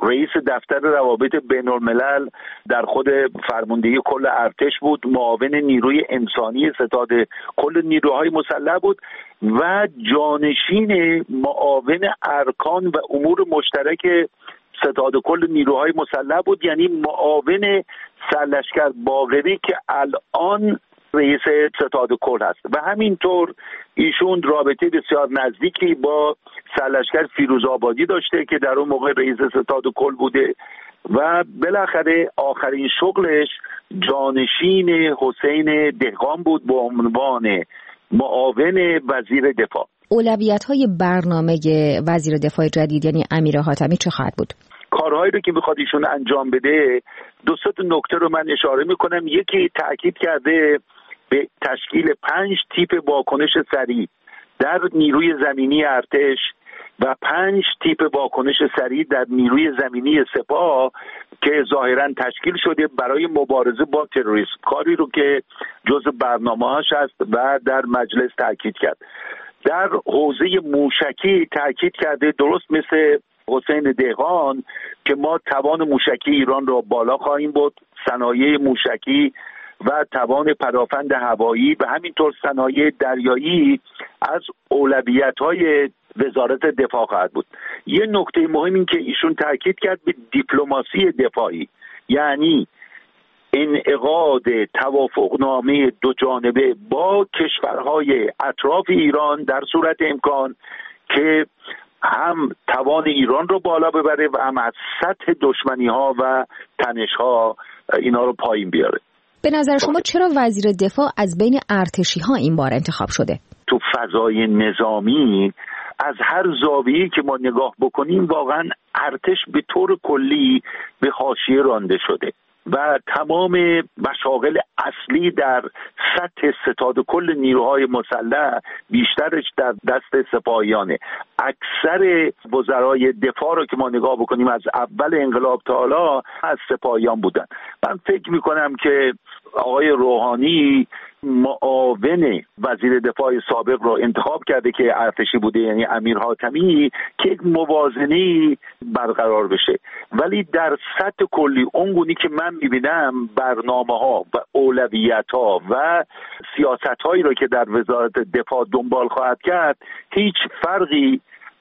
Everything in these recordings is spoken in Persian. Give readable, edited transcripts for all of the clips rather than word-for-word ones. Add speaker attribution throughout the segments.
Speaker 1: رئیس دفتر روابط بین‌الملل در خود فرماندهی کل ارتش بود، معاون نیروی انسانی ستاد کل نیروهای مسلح بود و جانشین معاون ارکان و امور مشترک ستاد کل نیروهای مسلح بود، یعنی معاون سرلشکر باقری که الان رئیس ستاد کل هست. و همینطور ایشون رابطه بسیار نزدیکی با سرلشکر فیروزآبادی داشته که در اون موقع رئیس ستاد کل بوده و بالاخره آخرین شغلش جانشین حسین دهقان بود به عنوان معاون وزیر دفاع.
Speaker 2: اولویت‌های برنامه وزیر دفاع جدید یعنی امیر حاتمی چه خواهد بود؟
Speaker 1: کارهایی رو که میخواد ایشون انجام بده، دو سه نکته رو من اشاره میکنم. یکی، تاکید کرده به تشکیل 5 تیپ واکنش سریع در نیروی زمینی ارتش و 5 تیپ واکنش سریع در نیروی زمینی سپاه که ظاهراً تشکیل شده برای مبارزه با تروریسم، کاری رو که جزء برنامه‌هاش است و در مجلس تاکید کرد. در حوزه موشکی تاکید کرده، درست مثل حسین دهقان، که ما توان موشکی ایران را بالا خواهیم برد، صنایع موشکی و توان پدافند هوایی و همینطور صنایع دریایی از اولویت‌های وزارت دفاع خواهد بود. یه نکته مهم این که ایشون تاکید کرد به دیپلماسی دفاعی، یعنی انعقاد توافقنامه دو جانبه با کشورهای اطراف ایران در صورت امکان که هم توان ایران رو بالا ببره و هم از سطح دشمنی‌ها و تنش‌ها اینا رو پایین بیاره.
Speaker 2: به نظر شما چرا وزیر دفاع از بین ارتشی‌ها این بار انتخاب شده؟
Speaker 1: تو فضای نظامی از هر زاویه‌ای که ما نگاه بکنیم واقعا ارتش به طور کلی به حاشیه رانده شده و تمام مشاغل اصلی در سطح ستاد کل نیروهای مسلح بیشترش در دست سپاهیانه. اکثر وزرای دفاع رو که ما نگاه بکنیم از اول انقلاب تا حالا از سپاهیان بودن. من فکر میکنم که آقای روحانی معاون وزیر دفاع سابق رو انتخاب کرده که ارتشی بوده، یعنی امیر حاتمی، که یک موازنه‌ای برقرار بشه. ولی در سطح کلی اونگونی که من میبینم برنامه‌ها و اولویت‌ها و سیاست‌هایی رو که در وزارت دفاع دنبال خواهد کرد هیچ فرقی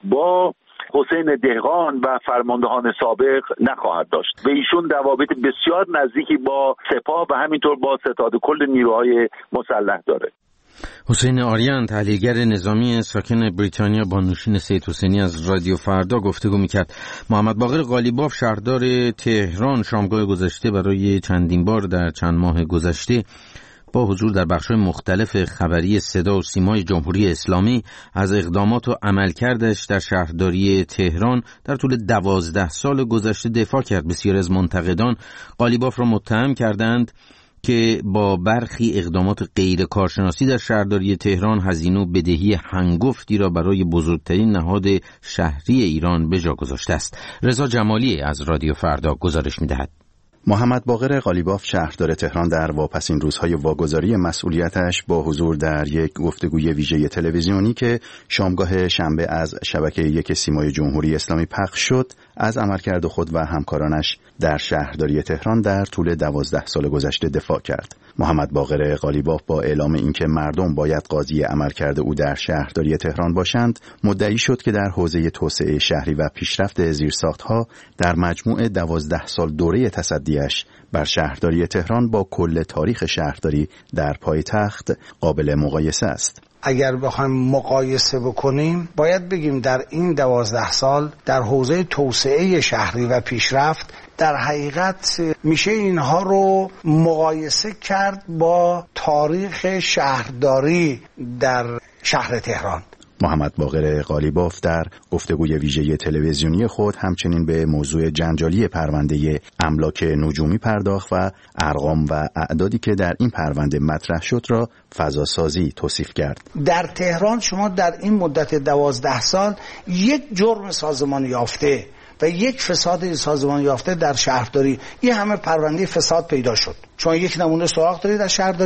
Speaker 1: با حسین دهقان و فرماندهان سابق نخواهد داشت و ایشون روابط بسیار نزدیکی با سپاه و همینطور با ستاد کل نیروهای مسلح داره.
Speaker 3: حسین آریان، تحلیلگر نظامی ساکن بریتانیا با نوشین سید حسینی از رادیو فردا گفتگو میکرد. محمد باقر قالیباف، شهردار تهران، شامگاه گذشته برای چندین بار در چند ماه گذشته با حضور در بخش‌های مختلف خبری صدا و سیمای جمهوری اسلامی از اقدامات و عملکردش در شهرداری تهران در طول 12 سال گذشته دفاع کرد. بسیار از منتقدان قالیباف را متهم کردند که با برخی اقدامات غیر کارشناسی در شهرداری تهران هزینه و بدهی هنگفتی را برای بزرگترین نهاد شهری ایران به جا گذاشته است. رضا جمالی از رادیو فردا گزارش می‌دهد.
Speaker 4: محمد باقر قالیباف، شهردار تهران، در واپسین روزهای واگذاری مسئولیتش با حضور در یک گفتگوی ویژه تلویزیونی که شامگاه شنبه از شبکه 1 سیمای جمهوری اسلامی پخش شد، از عملکرد خود و همکارانش در شهرداری تهران در طول 12 سال گذشته دفاع کرد. محمد باقر قالیباف با اعلام اینکه مردم باید قاضی عملکرد او در شهرداری تهران باشند، مدعی شد که در حوزه توسعه شهری و پیشرفت زیرساخت‌ها در مجموع 12 سال دوره تصدیش بر شهرداری تهران با کل تاریخ شهرداری در پایتخت قابل مقایسه است.
Speaker 5: اگر بخوایم مقایسه بکنیم باید بگیم در این 12 سال در حوزه توسعه شهری و پیشرفت در حقیقت میشه اینها رو مقایسه کرد با تاریخ شهرداری در شهر تهران.
Speaker 4: محمد باقر قالیباف در گفتگوی ویژه تلویزیونی خود همچنین به موضوع جنجالی پرونده املاک نجومی پرداخت و ارقام و اعدادی که در این پرونده مطرح شد را فضاسازی توصیف کرد.
Speaker 5: در تهران شما در این مدت 12 سال یک جرم سازمان یافته و یک فساد سازمان یافته در شهرداری، این همه پرونده فساد پیدا شد. شما یک نمونه سراغ دارید در شهرداری؟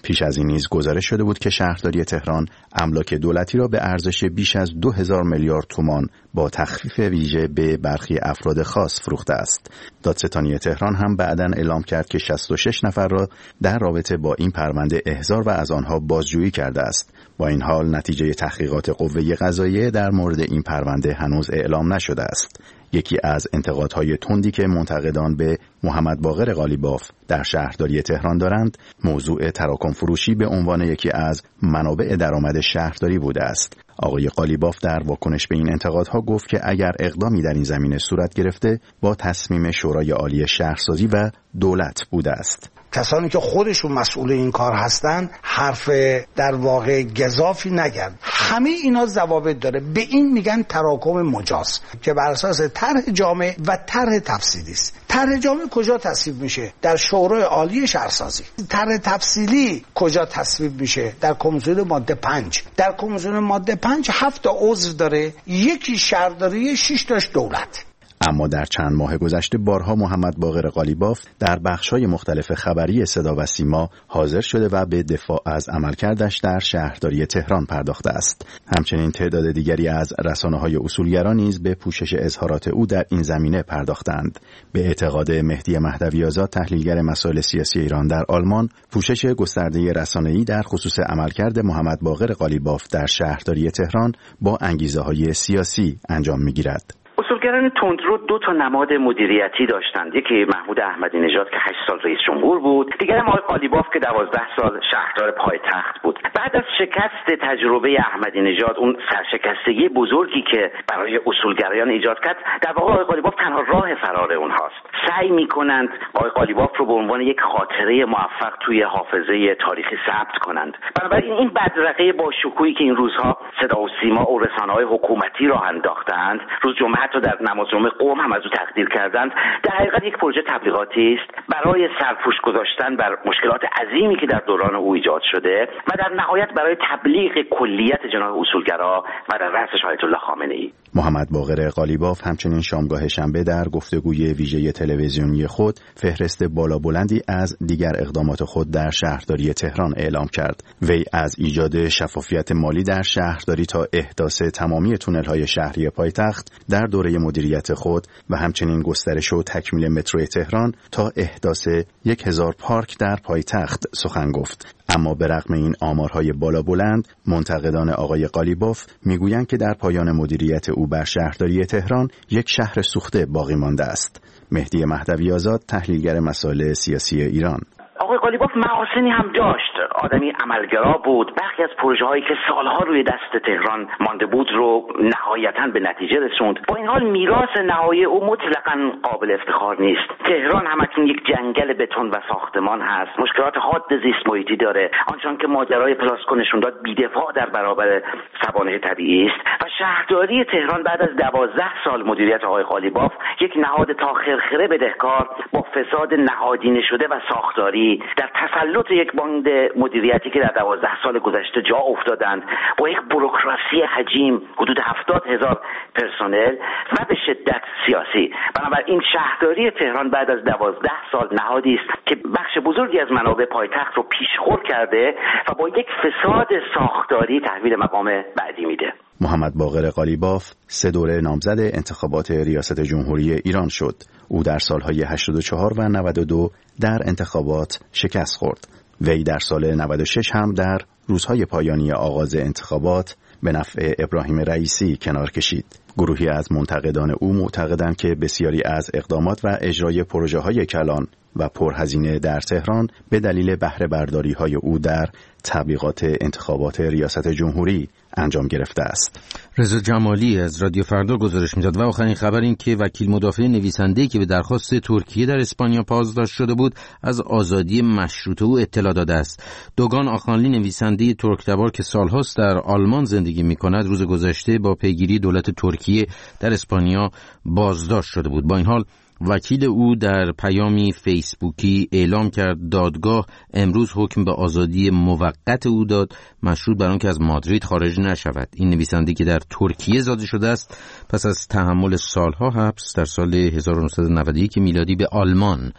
Speaker 4: پیش از این نیز گزارش شده بود که شهرداری تهران املاک دولتی را به ارزش بیش از 2000 میلیارد تومان با تخفیف ویژه به برخی افراد خاص فروخته است. دادستانی تهران هم بعداً اعلام کرد که 66 نفر را در رابطه با این پرونده احضار و از آنها بازجویی کرده است. با این حال نتیجه تحقیقات قوه قضاییه در مورد این پرونده هنوز اعلام نشده است. یکی از انتقادهای تندی که منتقدان به محمد باقر قالیباف در شهرداری تهران دارند، موضوع تراکم فروشی به عنوان یکی از منابع درآمد شهرداری بوده است. آقای قالیباف در واکنش به این انتقادها گفت که اگر اقدامی در این زمینه صورت گرفته با تصمیم شورای عالی شهرسازی و دولت بوده است.
Speaker 5: کسانی که خودشون مسئول این کار هستن حرف در واقع گزافی نگن. همه اینا ضوابط داره. به این میگن تراکم مجاز که بر اساس طرح جامع و طرح تفصیلی است. طرح جامع کجا تصویب میشه؟ در شورای عالی شهرسازی. طرح تفصیلی کجا تصویب میشه؟ در کمیسیون ماده 5. در کمیسیون ماده 5 7 تا عضو داره، یکی شهرداری، 6 تاش دولت.
Speaker 4: اما در چند ماه گذشته بارها محمد باقر قالیباف در بخش‌های مختلف خبری صدا و سیما حاضر شده و به دفاع از عملکردش در شهرداری تهران پرداخته است. همچنین تعداد دیگری از رسانه‌های اصولگرا نیز به پوشش اظهارات او در این زمینه پرداختند. به اعتقاد مهدی مهدوی آزاد، تحلیلگر مسائل سیاسی ایران در آلمان، پوشش گسترده رسانه‌ای در خصوص عملکرد محمد باقر قالیباف در شهرداری تهران با انگیزه‌های سیاسی انجام می‌گیرد.
Speaker 6: اصولگران تندرو 2 تا نماد مدیریتی داشتند. یکی محمود احمدی نژاد که 8 سال رئیس جمهور بود، دیگر هم آقای قالیباف که 12 سال شهردار پایتخت بود. بعد از شکست تجربه احمدی نژاد، اون سرشکستگی بزرگی که برای اصولگرایان ایجاد کرد، در واقع آقای قالیباف تنها راه فرار اونهاست. سعی میکنند آقای قالیباف رو به عنوان یک خاطره موفق توی حافظه تاریخی ثبت کنند. بنابراین این بدرقه با شکوهی که این روزها صدا و سیما و رسانه‌های حکومتی راه انداختند، روز جمعه حتی در نماز جمعه قوم هم از او تقدیر کردند، در حقیقت یک پروژه تبلیغاتی است برای سرپوش گذاشتن بر مشکلات عظیمی که در دوران او ایجاد شده و در نهایت برای تبلیغ کلیت جناح اصولگرا و در رأسش آیت الله خامنه‌ای.
Speaker 4: محمد باقر قالیباف همچنین شامگاه شنبه در گفتگوی ویژه تلویزیونی خود فهرست بالا بلندی از دیگر اقدامات خود در شهرداری تهران اعلام کرد. وی از ایجاد شفافیت مالی در شهرداری تا احداث تمامی تونل‌های شهری پایتخت در دوره مدیریت خود و همچنین گسترش و تکمیل مترو تهران تا احداث 1000 پارک در پایتخت سخن گفت. اما به رغم این آمارهای بالا بلند، منتقدان آقای قالیباف میگویند که در پایان مدیریت او بر شهرداری تهران یک شهر سوخته باقی مانده است. مهدی مهدوی آزاد، تحلیلگر مسائل سیاسی ایران:
Speaker 6: آقای قالیباف محاسنی هم داشت. آدمی عملگرا بود. برخی از پروژه هایی که سالها روی دست تهران مانده بود رو نهایتاً به نتیجه رسوند. با این حال میراث نهایی او مطلقاً قابل افتخار نیست. تهران همکنون یک جنگل بتون و ساختمان هست. مشکلات حاد زیست محیطی داره. آنچنان که ماجرای پلاسکو نشون داد، بی‌دفاع در برابر سوانح طبیعی است و شهرداری تهران بعد از 12 سال مدیریت آقای قالیباف یک نهاد تا خرخره بدهکار با فساد نهادینه شده و ساختاری در تسلط یک باند مدیریتی که در 12 سال گذشته جا افتادند، با یک بوروکراسی حجیم حدود 70,000 پرسنل و به شدت سیاسی. بنابراین شهرداری تهران بعد از 12 سال نهادی است که بخش بزرگی از منابع پایتخت رو پیشخور کرده و با یک فساد ساختاری تحویل مقام بعدی میده.
Speaker 4: محمد باقر قالیباف 3 دوره نامزد انتخابات ریاست جمهوری ایران شد. او در سالهای 84 و 92 در انتخابات شکست خورد. وی در سال 96 هم در روزهای پایانی آغاز انتخابات به نفع ابراهیم رئیسی کنار کشید. گروهی از منتقدان او معتقدند که بسیاری از اقدامات و اجرای پروژه‌های کلان و پرهزینه در تهران به دلیل بهره برداری‌های او در تبلیغات انتخابات ریاست جمهوری انجام گرفته است.
Speaker 3: رضا جمالی از رادیو فردا گزارش می‌داد. و آخرین خبر این که وکیل مدافع نویسنده‌ای که به درخواست ترکیه در اسپانیا بازداشت شده بود از آزادی مشروط او اطلاع داده است. دوگان آخانلی، نویسنده ترک‌تبار که سال‌هاست در آلمان زندگی می‌کند، روز گذشته با پیگیری دولت ترکیه در اسپانیا بازداشت شده بود. با این حال وکیل او در پیامی فیسبوکی اعلام کرد دادگاه امروز حکم به آزادی موقت او داد، مشروط بر آنکه از مادرید خارج نشود. این نویسنده که در ترکیه زاده شده است، پس از تحمل سالها حبس در سال 1991 میلادی به آلمان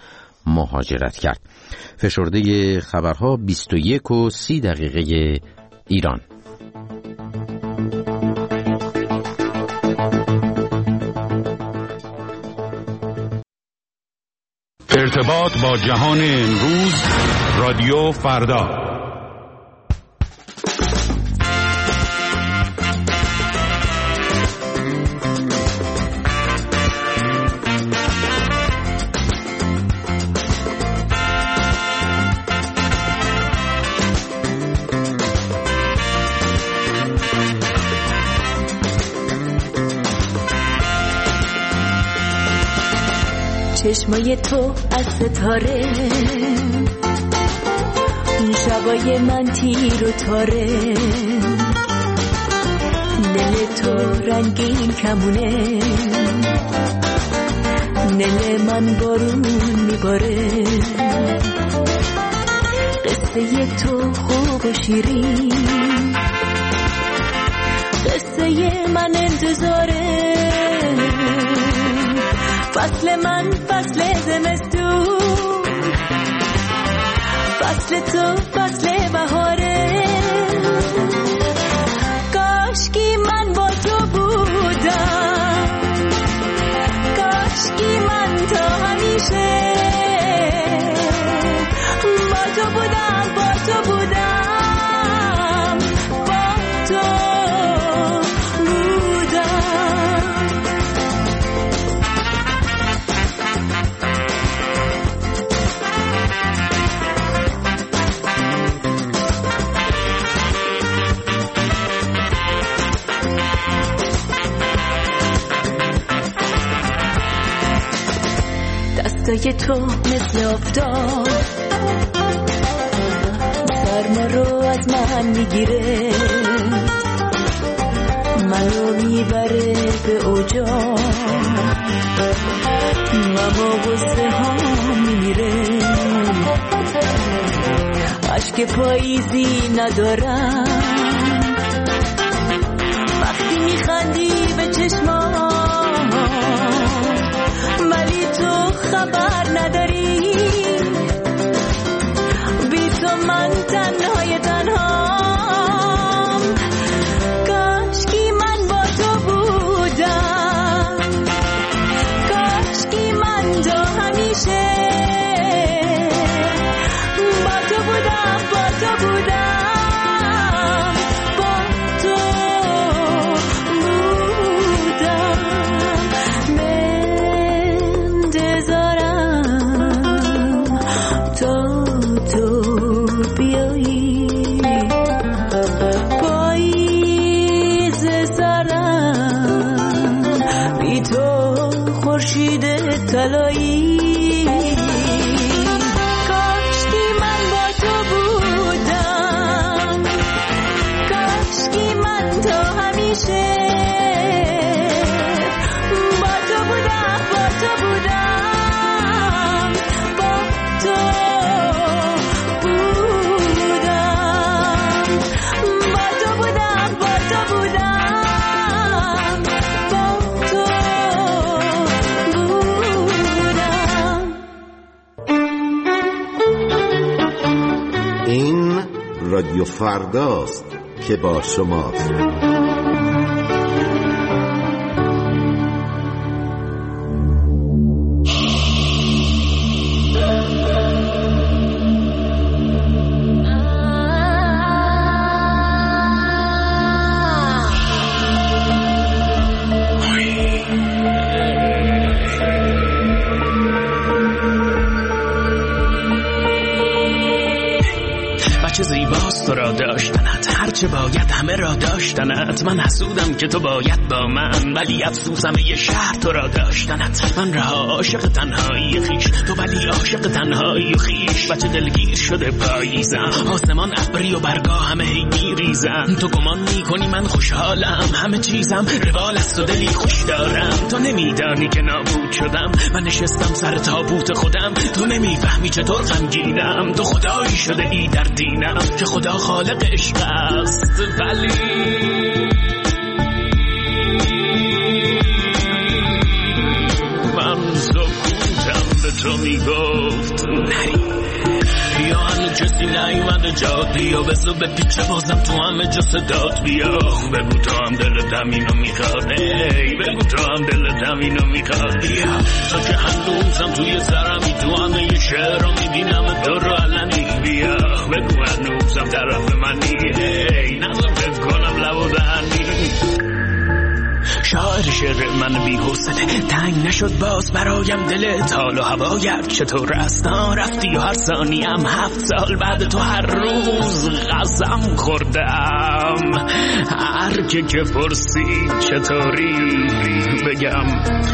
Speaker 3: مهاجرت کرد. فشرده خبرها 21:30 ایران.
Speaker 7: ارتباط با جهان امروز، رادیو فردا.
Speaker 8: چشمای تو از ستاره، اون شبای من تیر و تاره، دل تو رنگین کمونه، دل من بارون میباره، قصه تو خوب و شیرین، قصه من انتظاره، فصل من فصل زمستون، فصل تو فصل بهاره، کاشکی من با تو بودم، کاشکی من تا همیشه با تو بودم، با تو بودم، با تو دستای تو مثل آفتاب سرما رو از من میگیره، منو میبره به اوجا، اما غصه ها میمیره، عشق پاییزی ندارم وقتی میخندی به چشمام، ولی تو خبر نداری، بی تو من تنهای تنهام، کاشکی من با تو بودم، کاشکی من تا همیشه با تو بودم، با تو بودم، با تو بودم، منتظرم تا تو بیایی، پاییز سرم بی تو خورشید طلایی، کاشکی من با تو بودم، کاشکی من تا همیشه با تو بودم، با تو بودم، با تو بودم، با تو بودم، با تو بودم، با تو بودم.
Speaker 9: این رادیو فرداست که با شماست.
Speaker 10: چه زیباست تو را داشتنت، هرچه باید همه را داشتنت، من حسودم که تو باید با من، ولی افسوسم یه شهر تو را داشتنت، من رها عاشق تنهایی خیش، تو ولی عاشق تنهایی و خیش، بچه دلگیر شده پاییزم، آسمان ابری و برگا همه هی میریزم، تو گمان میکنی من خوشحالم، همه چیزم روال است و دلی خوش دارم، تو نمیدانی که نابود شدم، من نشستم سر تابوت خودم، تو نمیفهمی چطور غمگینم، تو خدایی شده ای در دینم که خدا خالق عشق است، ولی من سکوتم به تو میگفت نری. بیا هنو کسی نیومده جاد، بیا بزو به پیچه بازم تو همه جا صدات. بیا بگو تو هم دلتم اینو میخواد، ای بگو تو هم دلتم اینو میخواد. بیا تا که هنوزم توی سرمی، تو همه یه شعر رو میبینم تو رو علنی. بیا بگو هنوزم طرف منی، ای نظر فکر کنم لب و دهنی. شاعر شعر من بی حوصله تنگ نشد باز برایم دلت. حال و هوایت چطور است؟ رفتی و هر ثانیم 7 سال بعد تو هر روز غزم خوردم. هر که پرسید چطوری بگم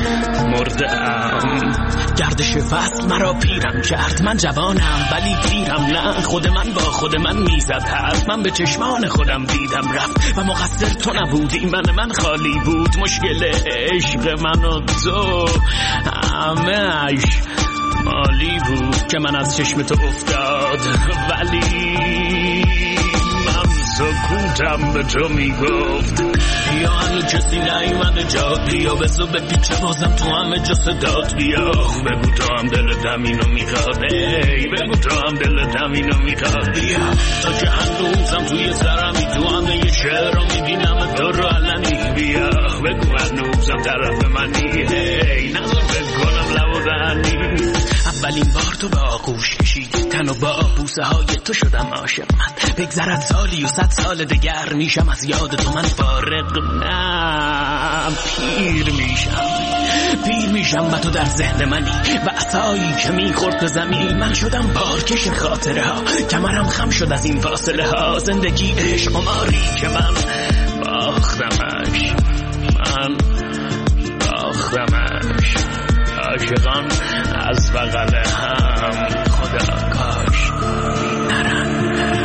Speaker 10: مردم. گردش فصل مرا پیرم کرد، من جوانم ولی پیرم نه. خود من با خود من میزد حرف، من به چشمان خودم دیدم رفت و مقصر تو نبودی. من خالی بود مشکل عشق من و تو، همه‌اش مالی بود که من از چشم تو افتاد. ولی من سکوتم به تو میگفت بیا هنو کسی نیومده جاد، بیا بزو به پیچه بازم تو همه جا صدات. بیا بگو تو هم دلتم اینو میخواد، ای بگو تو هم دلتم اینو میخواد. بیا تا که هنوزم توی سرمی، تو همه یه شعر رو میبینم تو رو علنی. بیا بگو هنوزم طرف منی، ای نظر فکر کنم لب و دهنی. اولین بار تو با آغوش کشیدی تن و با بوسه های تو شدم عاشق من. بگذرد سالی و 100 سال دگر میشم از یاد تو من فارغ. نه پیر میشم و تو در ذهن منی و عصایی که میخورد به زمین. من شدم بارکش خاطره ها، کمرم خم شد از این فاصله ها. زندگی عشق قماری که من باختمش، من باختمش. عاشقان از بغل هم خدا کاش نرن.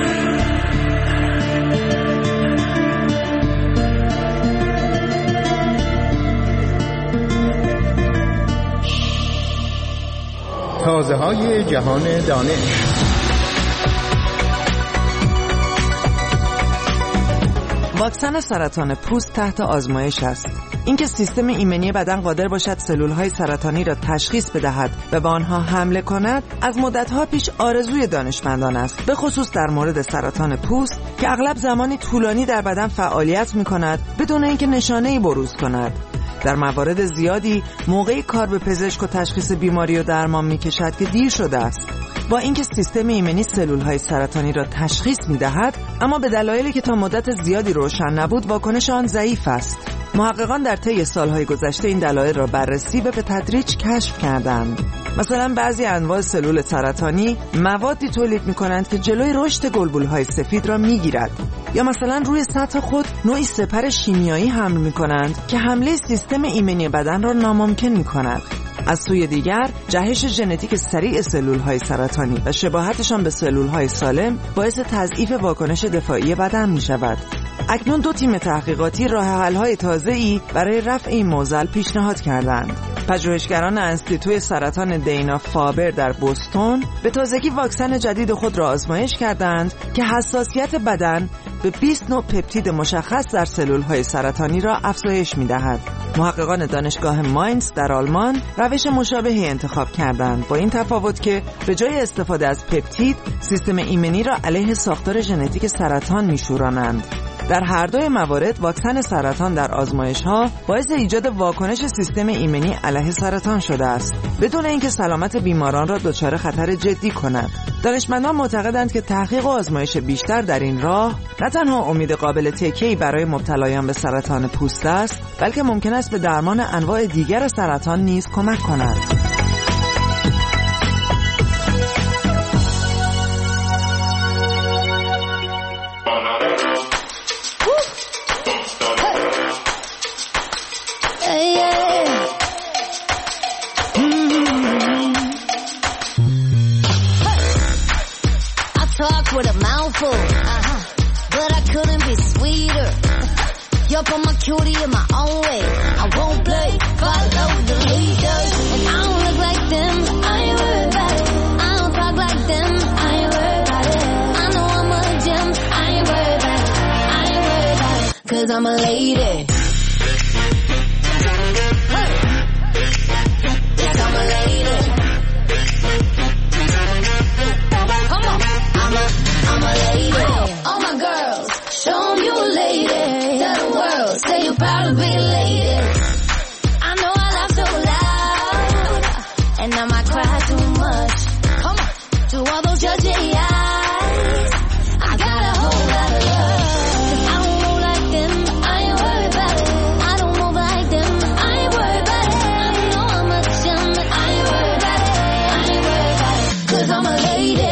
Speaker 11: تازه های جهان دانش.
Speaker 12: واکسن سرطان پوست تحت آزمایش است. اینکه سیستم ایمنی بدن قادر باشد سلول‌های سرطانی را تشخیص بدهد و به آنها حمله کند، از مدت‌ها پیش آرزوی دانشمندان است، به خصوص در مورد سرطان پوست که اغلب زمانی طولانی در بدن فعالیت می‌کند بدون اینکه نشانه‌ای بروز کند. در موارد زیادی موقعی کار به پزشک و تشخیص بیماری و درمان می‌کشد که دیر شده است. با اینکه سیستم ایمنی سلول‌های سرطانی را تشخیص می‌دهد، اما به دلایلی که تا مدت زیادی روشن نبود واکنش آن ضعیف است. محققان در طی سالهای گذشته این دلایل را بررسی و به تدریج کشف کردند. مثلا بعضی انواع سلول سرطانی موادی تولید می‌کنند که جلوی رشد گلبول‌های سفید را می‌گیرد، یا مثلا روی سطح خود نوعی سپر شیمیایی حمل می‌کنند که حمله سیستم ایمنی بدن را ناممکن می‌کند. از سوی دیگر جهش ژنتیک سریع سلول‌های سرطانی و شباهتشان به سلول‌های سالم باعث تضعیف واکنش دفاعی بدن می‌شود. اکنون 2 تیم تحقیقاتی راه حل‌های تازه‌ای برای رفع این معضل پیشنهاد کردند. پژوهشگران انستیتوی سرطان دینا فابر در بوستون به تازگی واکسن جدید خود را آزمایش کردند که حساسیت بدن به 20 نوع پپتید مشخص در سلول‌های سرطانی را افزایش می‌دهد. محققان دانشگاه ماینز در آلمان روش مشابهی انتخاب کردند، با این تفاوت که به جای استفاده از پپتید، سیستم ایمنی را علیه ساختار ژنتیک سرطان می‌شورانند. در هر دوی موارد واکسن سرطان در آزمایش‌ها باعث ایجاد واکنش سیستم ایمنی علیه سرطان شده است، بدون اینکه سلامت بیماران را دچار خطر جدی کند. دانشمندان معتقدند که تحقیق و آزمایش بیشتر در این راه نه تنها امید قابل تکیه‌ای برای مبتلایان به سرطان پوست است، بلکه ممکن است به درمان انواع دیگر سرطان نیز کمک کند.
Speaker 13: With a mouthful, but I couldn't be sweeter. You're from my cutie in my own way. I won't play, follow the leaders. And I don't look like them, I ain't worried about it. I don't talk like them, I ain't worried about it. I know I'm a gem, I ain't worried about it. I ain't worried about it, 'cause I'm a lady. Yes, I'm a lady. I might cry too much. Come on, to all those judging eyes, I got a whole lot of love. 'Cause I don't move like them, I ain't worried about it. I don't move like them, I ain't worried about it. I know I'm a gem, but I ain't worried about it. I ain't worried about it, 'cause I'm a lady.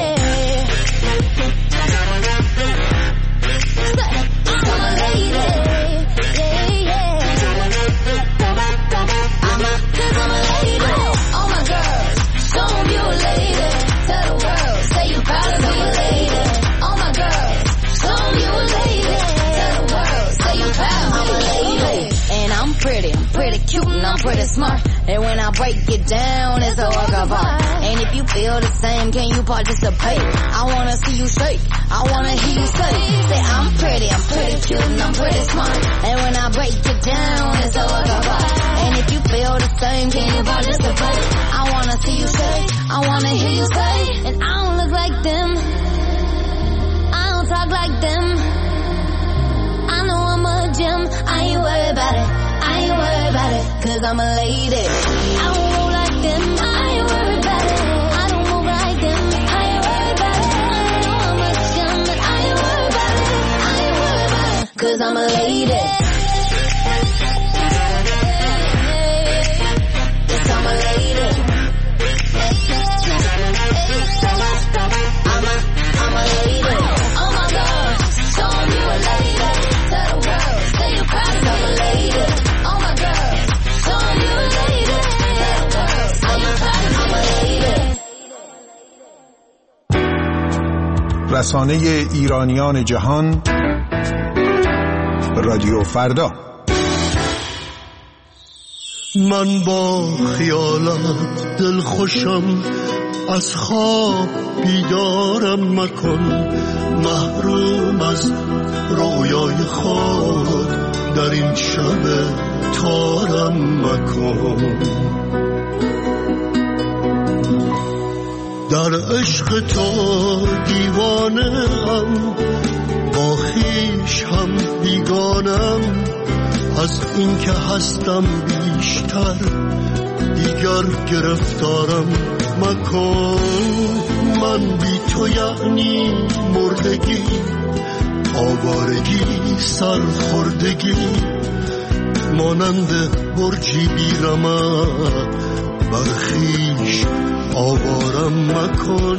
Speaker 13: Pretty cute and I'm pretty smart. And when I break it down, it's a work of art. And if you feel the same, can you participate? I wanna see you shake, I wanna hear you say I'm pretty cute and I'm pretty smart. And when I break it down, it's a work of art. And if you feel the same, can you participate? I wanna see you shake, I wanna hear you say. And I don't look like them, I don't talk like them. I know I'm a gem, I ain't worried about it. I ain't worried about it, 'cause I'm a lady. I don't move like them, I ain't worried about it. I don't move like them, I ain't worried about it. I know I'm a gem, but I ain't worried about it. I ain't worried about it, 'cause I'm a lady. Yes, I'm a lady. I'm a lady. Oh my God, show 'em you a lady. Tell the world, say you're proud of a lady.
Speaker 11: رسانه ایرانیان جهان، رادیو فردا.
Speaker 14: من با خیالت دل خوشم، از خواب بیدارم مکن. محروم از رویای خود در این شب تارم مکن. در عشق تو دیوانم، با خویش هم بیگانم. از این که هستم بیشتر دیگر گرفتارم مکن. من بی تو یعنی مردگی، آوارگی، سرخوردگی. مانند برجی بیرمق بر خویش آوارم مکن.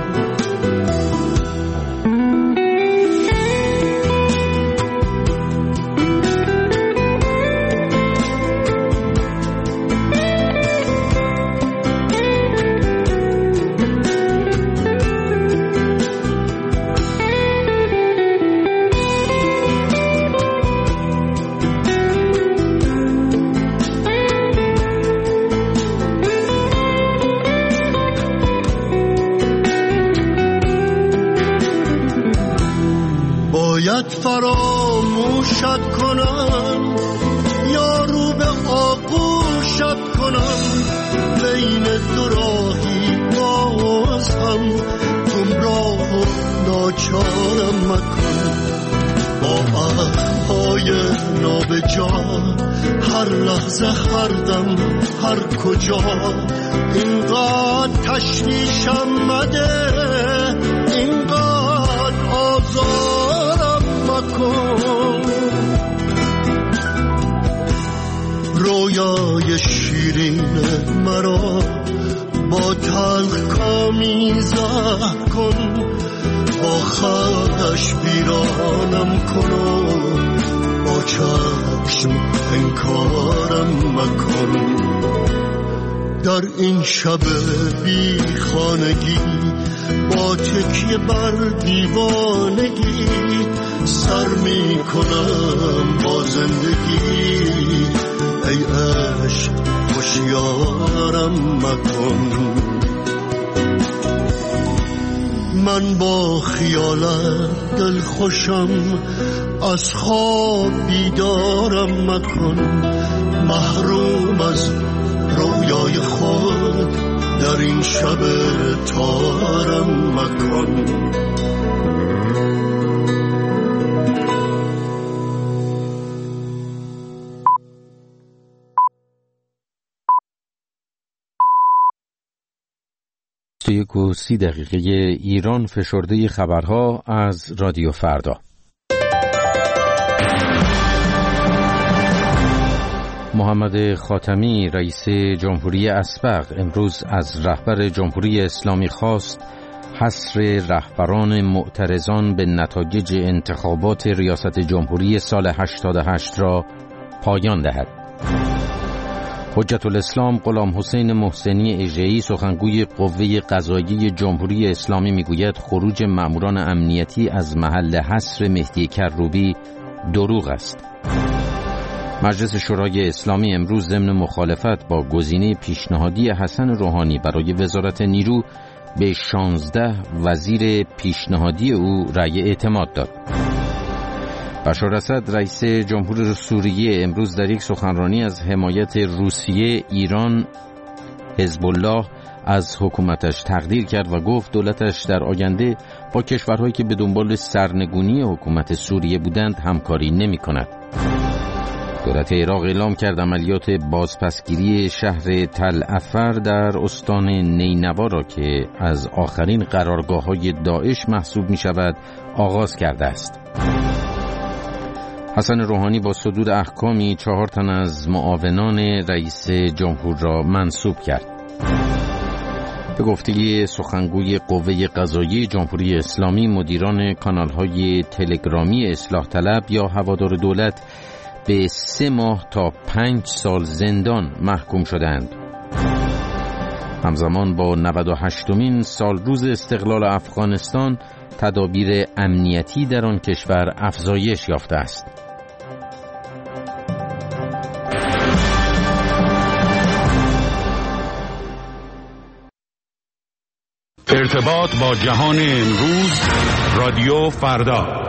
Speaker 14: فراموشت کنم یا رو به آغوشت کنم. بین دو راهی باز هم گمراه و ناچارم مکن. با عهدهای نابجا هر لحظه، هر دم، هر کجا اینقدر تشویشم مده، اینقدر آزارم مکن. رویای شیرین مرا با تلخ کامی زهر کن. با خواهش بیرانم کن و با چشم انکارم مکن. در این شب بی خانگی با تکیه بر دیوانگی سر می کنم با زندگی. ای عشق هوشیارم مکن. من با خیالت دل خوشم، از خواب بیدارم مکن. محروم از رویای خود در این شب تارم مکن.
Speaker 3: 21:30 ایران فشرده خبرها از رادیو فردا. محمد خاتمی رئیس جمهوری اسبق امروز از رهبر جمهوری اسلامی خواست حصر رهبران معترضان به نتایج انتخابات ریاست جمهوری سال 88 را پایان دهد. حجت الاسلام غلام حسین محسنی اژه‌ای سخنگوی قوه قضاییه جمهوری اسلامی میگوید خروج ماموران امنیتی از محل حصر مهدی کروبی دروغ است. مجلس شورای اسلامی امروز ضمن مخالفت با گزینه پیشنهادی حسن روحانی برای وزارت نیرو به 16 وزیر پیشنهادی او رأی اعتماد داد. بشار اسد رئیس جمهور سوریه امروز در یک سخنرانی از حمایت روسیه، ایران، حزب الله از حکومتش تقدیر کرد و گفت دولتش در آینده با کشورهایی که به دنبال سرنگونی حکومت سوریه بودند همکاری نمی کند. دولت عراق اعلام کرد عملیات بازپسگیری شهر تل افر در استان نینوا را که از آخرین قرارگاه‌های داعش محسوب می شود آغاز کرده است. حسن روحانی با صدور احکامی 4 تن از معاونان رئیس جمهور را منصوب کرد. به گفته سخنگوی قوه قضاییه جمهوری اسلامی، مدیران کانال‌های تلگرامی اصلاح طلب یا هوادار دولت به 3 ماه تا 5 سال زندان محکوم شدند. همزمان با 98مین سال روز استقلال افغانستان تدابیر امنیتی در آن کشور افزایش یافته است.
Speaker 7: ارتباط با جهان امروز، رادیو فردا.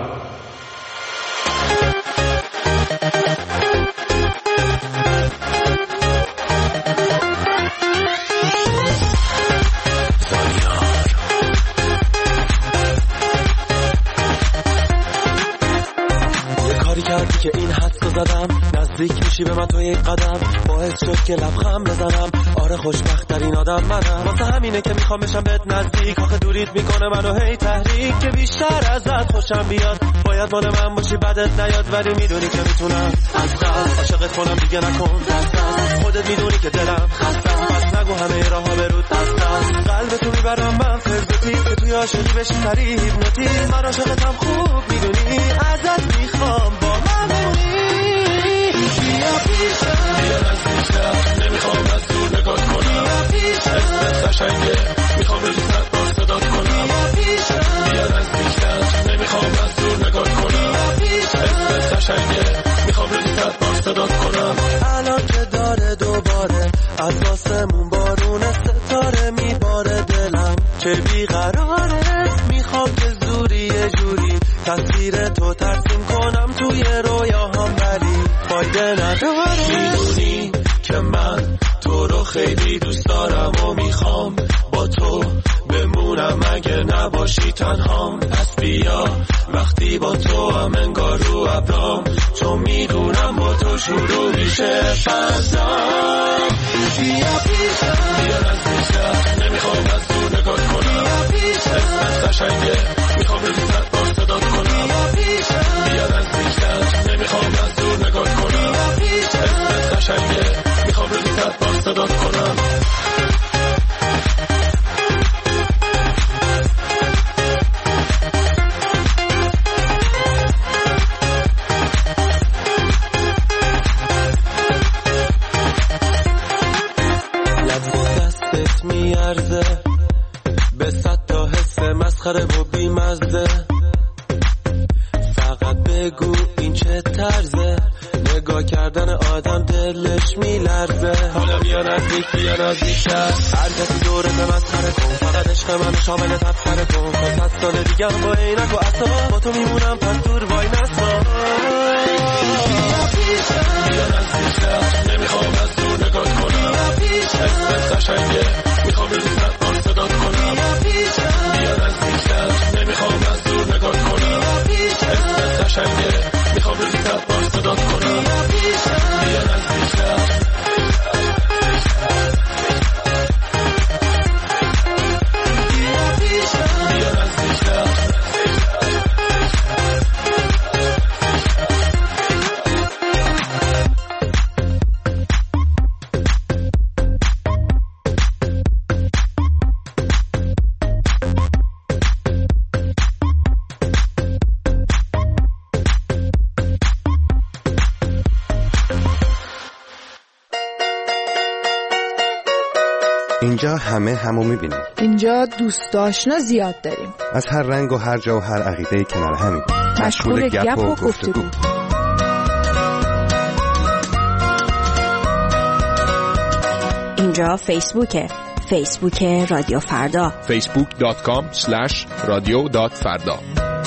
Speaker 15: که این حدسو زدم نزدیک میشی به من تو یک قدم، باعث شد که لبخند بزنم. آره خوشبخت ترین آدم منم، واسه همینه که میخوام بشم بهت نزدیک. آخه دوریت میکنه منو هی تحریک که بیشتر ازت خوشم بیاد. باید مال من باشی بدت نیاد، ولی میدونی که میتونم از قلب عاشقت کنم. دیگه نکن دست خودت میدونی که دلم خستم، بس نگو همه راهها برود دستم. قلب تو میبرم من فرزوتی که توی عاشقی بشی سری هیپنوتی. من عاشقتم خوب میدونی، ازت میخوام با من بمونی. بیا پیشم، بیا نزدیکتر، نمیخوام از دور نگاه کنم. بیا پیشم، اسمت قشنگه، میخوام روی سرت با صدات کنم. بیا پیشم، بیا نزدیکتر، نمیخوام از دور نگاه کنم. بیا پیشم، اسمت قشنگه، میخوام روی سرت با صدات کنم. الان که داره دوباره از آسمون بارون ستاره میباره، دلم که بیقراره. میخوام که زوری یه جوری تصویر تو ترسیم کنم توی رویاهام، ولی فایده نداره. میدونی که من تو رو خیلی دوست دارم و میخوام با تو بمونم اگه نباشی تنهام. پس بیا وقتی با تو هم انگار رو ابرام، چون میدونم با تو شروع میشه فضام. بیا پیشم، بیا نزدیکتر، نمیخوام از دور نگاه کنم. بیا پیشم، اسمت قشنگه، میخوام روی سرت با صدات کنم. بیا پیشم، بیا نزدیکتر، نمیخوام از دور نگاه کنم. بیا پیشم، اسمت قشنگه، میخوام روی سرت با صدات کنم. میارزه به 100 تا حس مسخره و بیمزه. فقط بگو این چه طرزه، نگاه کردن آدم دلش میلرزه. حالا بیا نزدیک، بیا نزدیکتر، هر کسی دورت مسخره کن. فقط عشق من شامل تبصره کن. تا 100 سال دیگه با عینک و عصا با تو میمونم، پس دور وای نسا. بیا پیشم، بیا نزدیکتر، نمیخوام از دور نگاه کنم. بیا پیشم، اسمت قشنگه، میخوام روی سرت با صدات کنم. بیا پیشم، بیا نزدیکتر، نمیخوام از دور نگاه کنم. بیا پیشم، اسمت قشنگه، میخوام روی سرت با صدات کنم. بیا پیشم، بیا نزدیکتر.
Speaker 16: همه همو میبینیم.
Speaker 17: اینجا دوست آشنا زیاد داریم،
Speaker 16: از هر رنگ و هر جا و هر عقیده کنار همیم،
Speaker 17: مشغول گپ و گفتگو.
Speaker 2: اینجا فیسبوک رادیو فردا،
Speaker 11: facebook.com/radio.farda.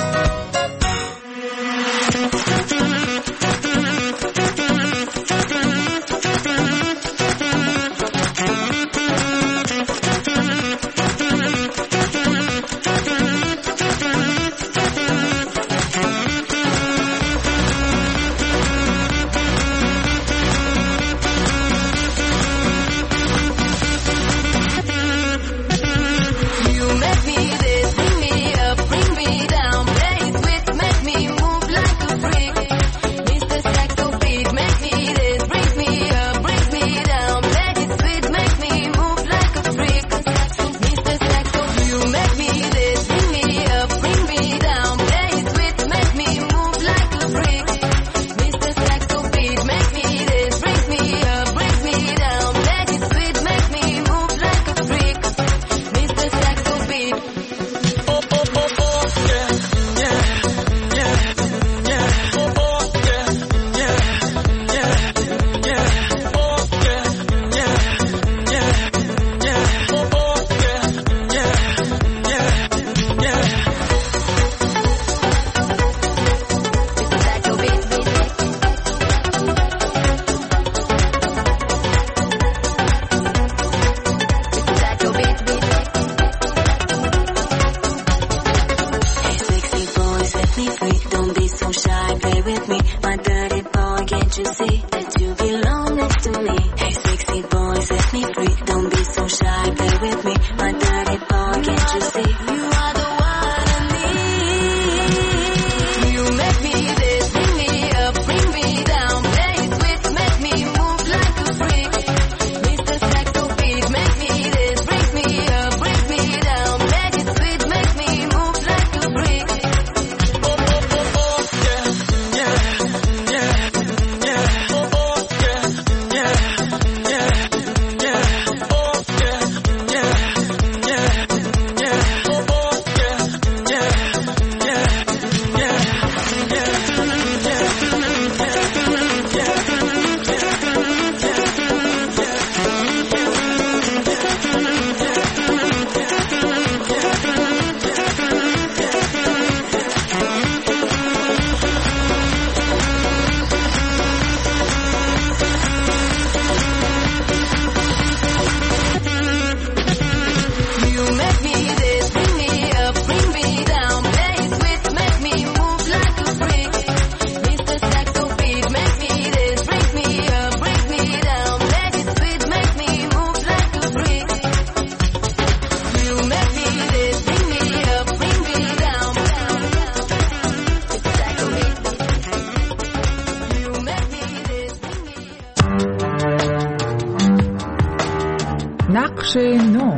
Speaker 17: نقش نو.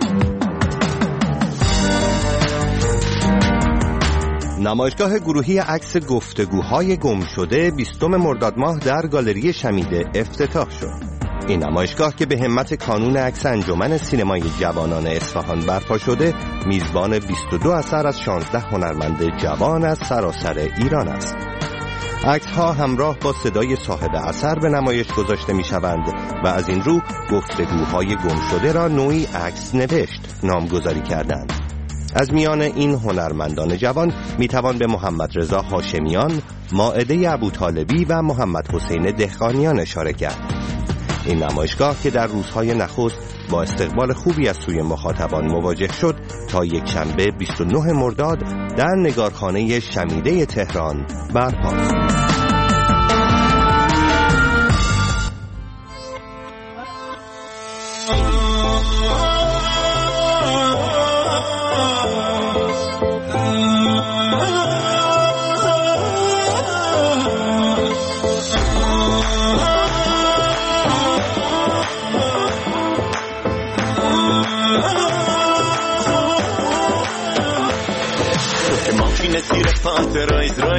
Speaker 18: نمایشگاه گروهی عکس گفتگوهای گم شده 20 مرداد ماه در گالری شمیده افتتاح شد. این نمایشگاه که به همت کانون عکس انجمن سینمای جوانان اصفهان برپا شده، میزبان 22 اثر از 16 هنرمند جوان از سراسر ایران است. عکس‌ها همراه با صدای صاحب اثر به نمایش گذاشته می‌شوند و از این رو گفتگوهای گم شده را نوعی عکس نوشت نامگذاری کردند. از میان این هنرمندان جوان میتوان به محمد رضا هاشمیان، مائده ابوطالبی و محمد حسین دهقانیان اشاره کرد. این نمایشگاه که در روزهای نخست با استقبال خوبی از سوی مخاطبان مواجه شد، تا یک شنبه 29 مرداد در نگارخانه شمیده تهران برپاست.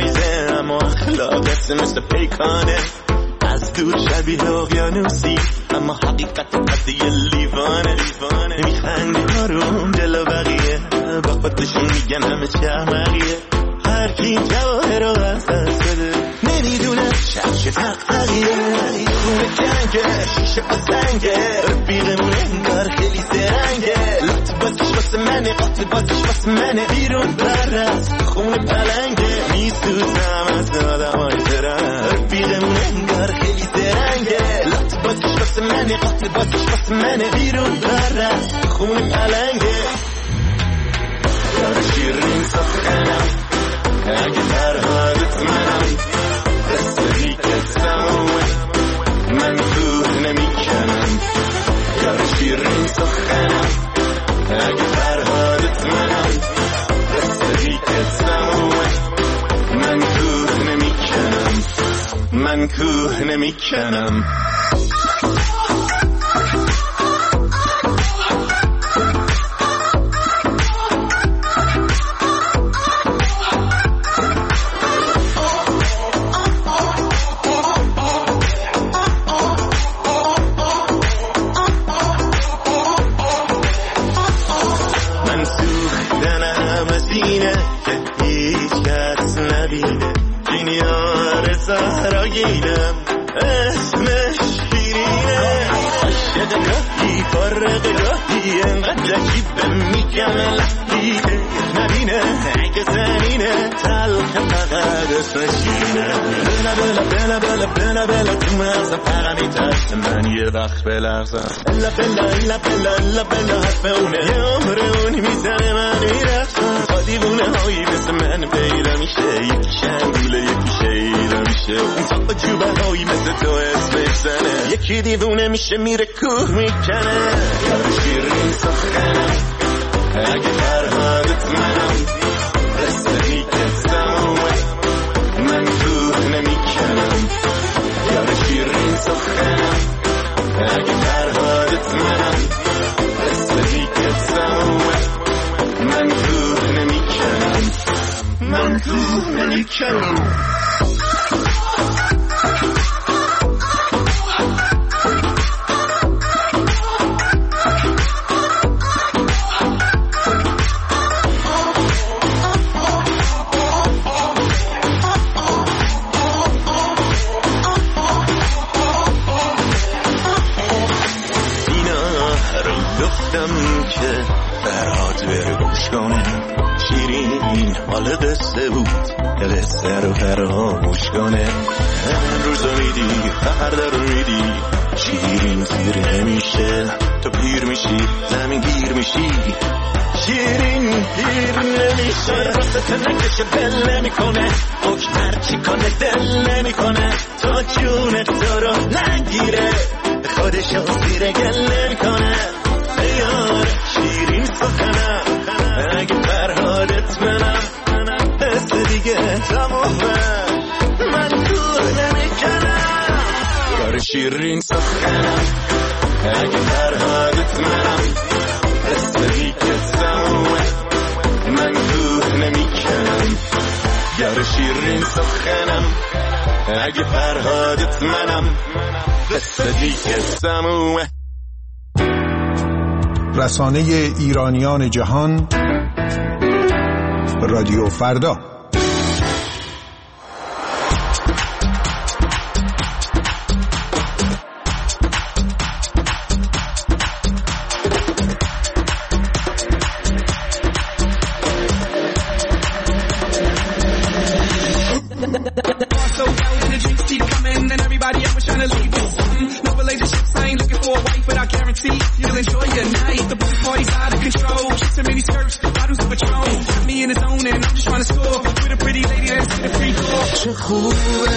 Speaker 10: اما اخلاقت مثل پیکانه، از دور شبیه اقیانوسی،
Speaker 15: اما حقیقت قضیه لیوانه میخندی آروم جلو بقیه با خودشون میگن همه چهمقیه هر کی جواهر رو وصل شده نمیدونه شخص تقریه خونه جنگه شیشه بسنگه رفیقمون انگار خیلی زرنگه لط بازش واسه منه قاتل بازش واسه منه بیرون برست خونه پلنگه میسوزم از آدم های زرنگ رفیقمون انگار خیلی زرنگه لط بازش واسه منه قاتل بازش واسه منه بیرون برست خونه پلنگه یار شیرین سخنم اگه فرهادت منم دستری که سموه من کوه نمیکنم یار شیرین سخنم اگه فرهادت منم دستری که سموه من کوه نمیکنم من کوه نمیکنم زهراگینم اسمش شیرینه عاشق گاهی فارغ گاهی انقدر عجیبه میگم لحظیه نبینه اگه زنینه تلخ فقط اسمش شیرینه بلا بلا بلا بلا بلا بلا تو مغزم فقط میترسه من یه وقت بلرزم الا بلا الا بلا الا بلا حرف اونه یه عمر اونی میزنه من میرخصم تا دیوونه هایی مثل من پیدا میشه یکی شنگوله یکی شیدا میشه اون تا جوبه هایی مثل تو اسمش زنه یکی دیوونه میشه میره کوه میکنه یار شیرین سخنم اگه فرهادت منم دستری که سموه من کوه نمیکنم یار شیرین سخنم اگه فرهادت منم دستری که سموه من کوه نمیکنم من کوه نمیکنم که برات بره گوش کنه شیرین حال قصه بود قصه رو فراموش کنه روز میدی فردا رو میدی شیرین زیر نمیشه تو پیر میشی زمین گیر میشی شیرین پیر نمیشه راست نکشه دل نمیکنه حکم هرچی کنه دل نمیکنه تا جون تو رو نگیره خودشو زیر گل نمیکنه یار شیرین سخنم اگه فرهادت منم دست دیگه تمومه من کوه نمیکنم یار شیرین سخنم اگه فرهادت منم دست دیگه تمومه من کوه نمیکنم یار شیرین سخنم اگه فرهادت منم دست دیگه تمومه
Speaker 11: رسانه ایرانیان جهان رادیو فردا
Speaker 19: You'll enjoy your night. The party's out of control. Chicks in mini skirts, bottles of Patron. Got me in the zone and I'm just trying to score with a pretty lady that's in a free throw.
Speaker 14: چه خوبه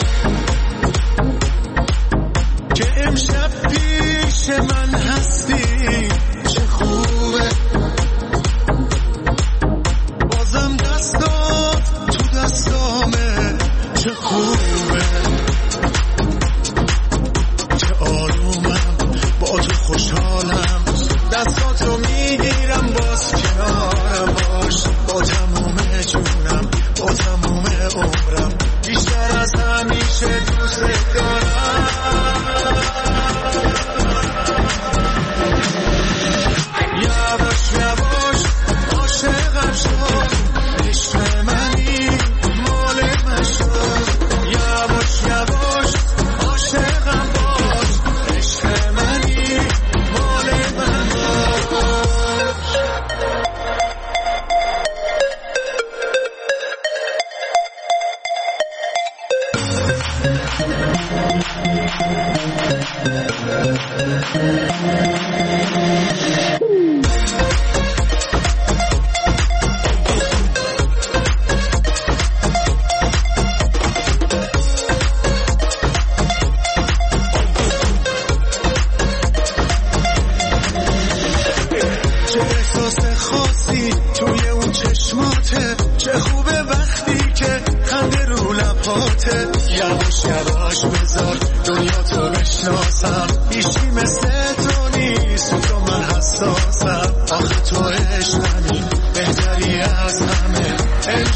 Speaker 14: که امشب پیش من هستی. چه خوبه بازم دستات تو دستامه. چه خوبه که آرومم با تو خوشحالم. دستاتو میگیرم باز کنارم باش. با تموم جونم با تموم عمرم بیشتر از همیشه دوست دارم.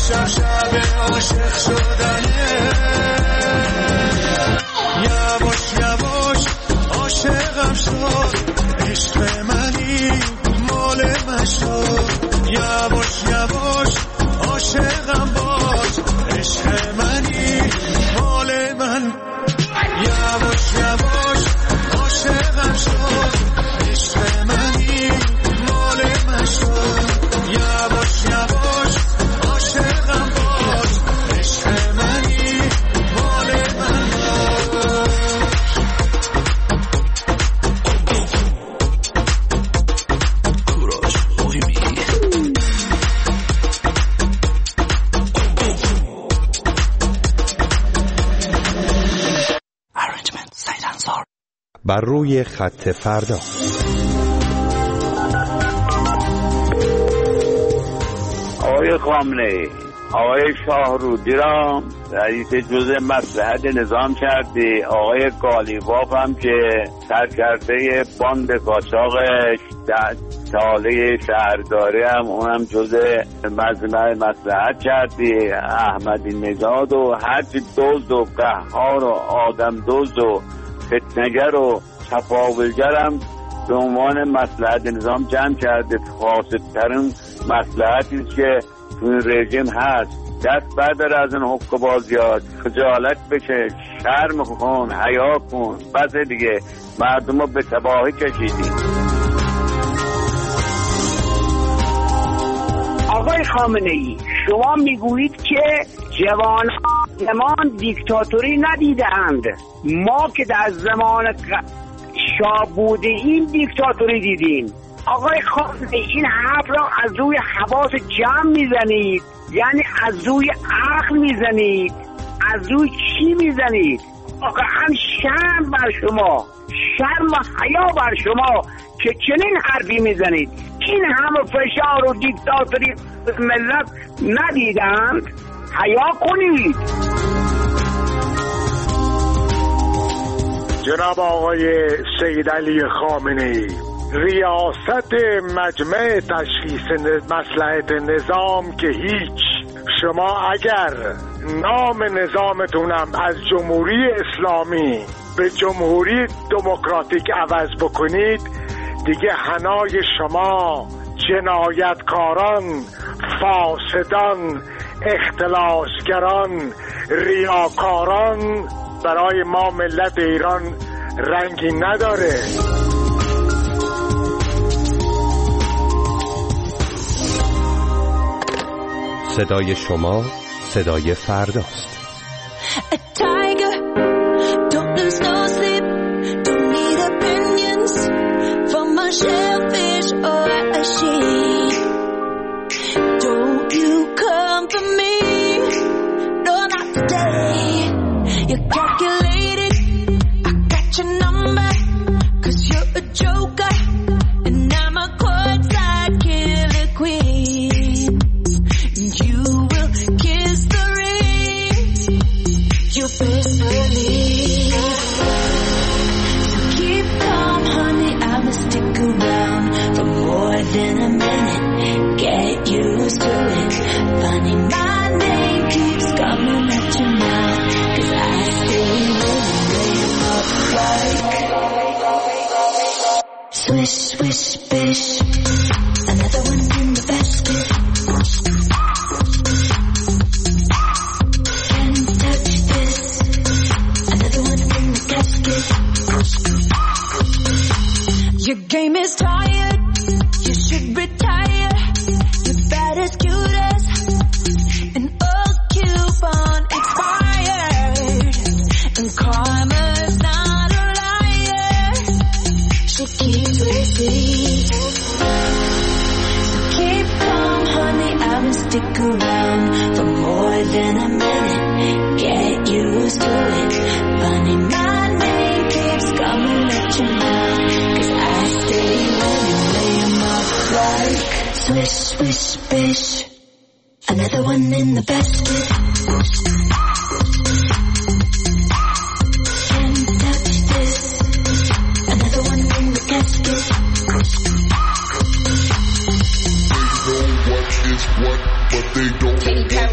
Speaker 14: امشب شب عاشق شدنه یواش یواش عاشقم شد عشق منی مال من شد یواش یواش عاشقم باش عشق منی مال من یواش یواش عاشقم شد عشق منی مال من شد یواش یواش عاشقم باش عشق منی مال من
Speaker 18: بر روی خط فردا.
Speaker 1: آقای خامنه‌ای، آقای شاهرودی را رئیس جزء مصلحت نظام کردی، آقای قالیباف هم که سرکرده باند قاچاقش 10 ساله شهرداری هم اونم جزء مجمع مصلحت کردی، احمدی نژاد و هرچی دزد و قهار و آدم دزد و فتنگر و تفاولگر هم به عنوان مصلحت نظام جمع کرده. فاسدترین مصلحتی که تو این رژیم هست. دست بردار از این حقوق بازیات، خجالت بکش، شرم کن، حیا کن. بس دیگه مردم رو به تباهی کشیدیم.
Speaker 20: آقای خامنه‌ای، شما میگویید که جوانان دیکتاتوری ندیدند. ما که در زمان شاه بوده این دیکتاتوری دیدیم. آقای خامنه‌ای، این حرف را از روی حواس جمع میزنید، یعنی از روی عقل میزنید. از روی چی میزنید؟ واقعا شرم بر شما، شرم و حیا بر شما که چنین حرفی میزنید. این همه فشار و دیکتاتوری ملت ندیدند؟ حیا کنید.
Speaker 21: جناب آقای سید علی خامنه‌ای، ریاست مجمع تشخیص مصلحت نظام که هیچ. شما اگر نام نظامتونم از جمهوری اسلامی به جمهوری دموکراتیک عوض بکنید، دیگه حنای شما جنایتکاران، فاسدان، اختلاسگران، ریاکاران برای ما ملت ایران رنگی نداره.
Speaker 18: صدای شما صدای فرداست.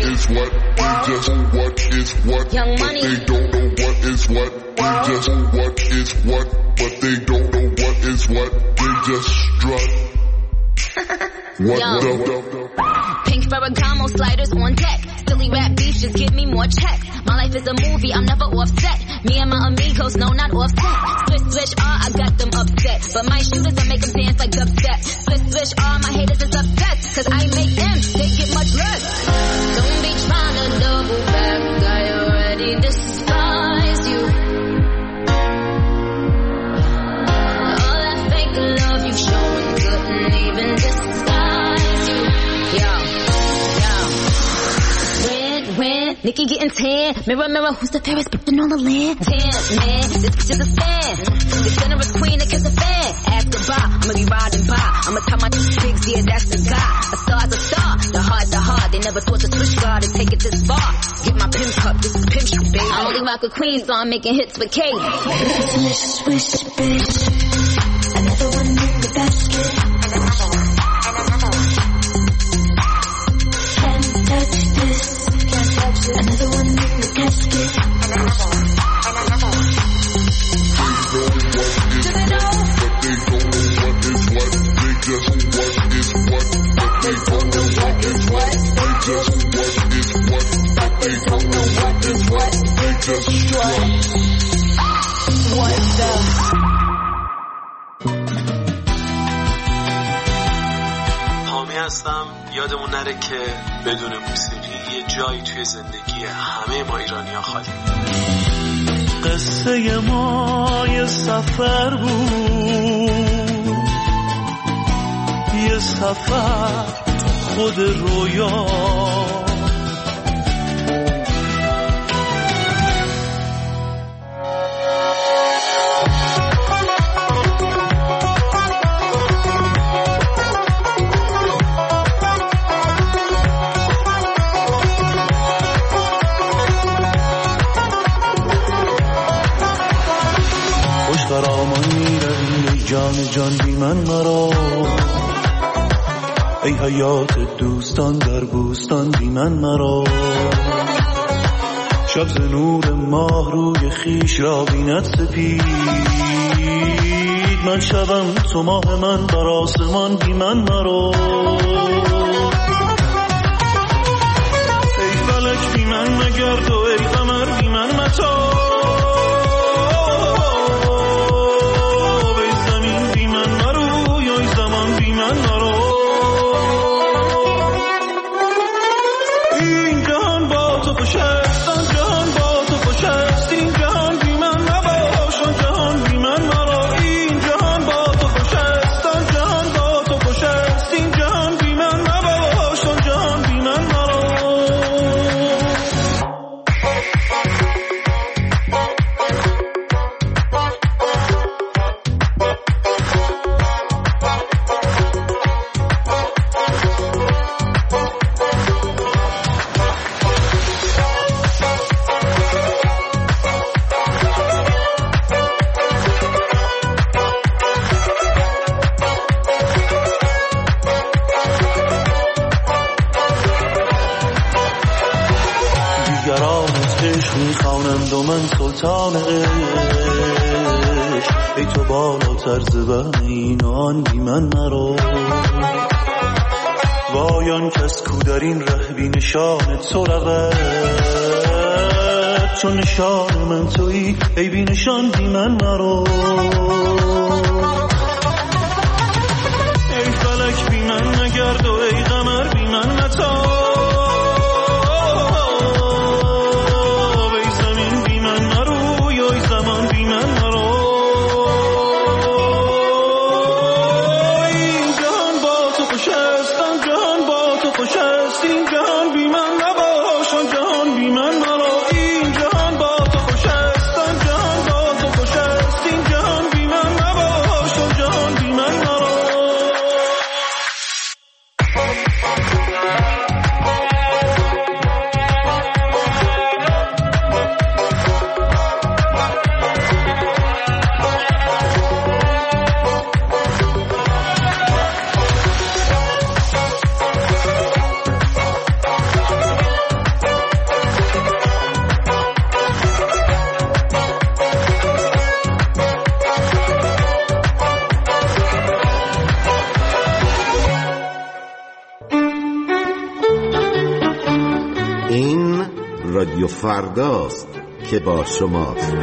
Speaker 5: is what. They just know what is what.
Speaker 13: Young
Speaker 5: But
Speaker 13: Money.
Speaker 5: they don't know what is what. They just know what is what. But they don't know what is what. They just strut. What
Speaker 13: Yo.
Speaker 5: the?
Speaker 13: Pink Ferragamo sliders on deck. Silly rap beef, just give me more check. My life is a movie, I'm never offset. Me and my amigos, no, not offset. Swish, swish, I got them upset. But my shooters, I make them dance like dubstep. Swish, swish, my haters is upset. Cause I make them, they get much less. Don't be trying to double back. I already despise you. All that fake love you showing couldn't even disguise you. Yo. When Nikki getting tan, mirror, mirror, who's the fairest bitch on the land? Tan, man, this bitch is a stand. The generous queen that kiss a fan. Ask goodbye, I'ma be riding by. I'ma tell my pigs, yeah, that's the guy. A star's a star, the heart's a heart. They never thought the switch guard and take it this far. Get my pimp cup, this is pimp shit, baby. I only rock with queens, so I'm making hits with Kate.
Speaker 8: Swish, swish, bitch. Another one in the basket. Can't touch this. Another one in the casket.
Speaker 5: But they don't know what is what. They just know what is what. But they don't know what is what. They just know what is what. But they don't know what is what. They just strut.
Speaker 8: What the?
Speaker 15: حامی هستم. یادمون نره که بدون موسیقی یه جایی توی زندگی همه ما ایرانی‌ها خالی.
Speaker 14: قصه ما یه سفر بود، یه سفر خود رویا. جان بی من مرا، ای حیات دوستان در بوستان بی من مرا. شب ز نور ماه روی خیش را بیند سپید، من شبم تو ماه من بر آسمان بی من مرا. ای فلک بی من مگرد و ای قمر بی من متا. میخوانند و من سلطان عشق، ای تو بالاتر زبان اینان بی من مرا. وایان کس کو در این ره بی نشان تو رود، چون نشان من تویی ای بی نشان بی من مرا. ای فلک بی من نگرد و ای قمر بی من متا.
Speaker 9: رادیو فرداست که با شماست.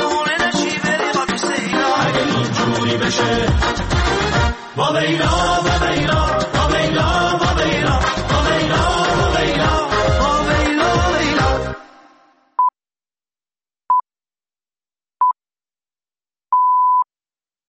Speaker 10: با لیلا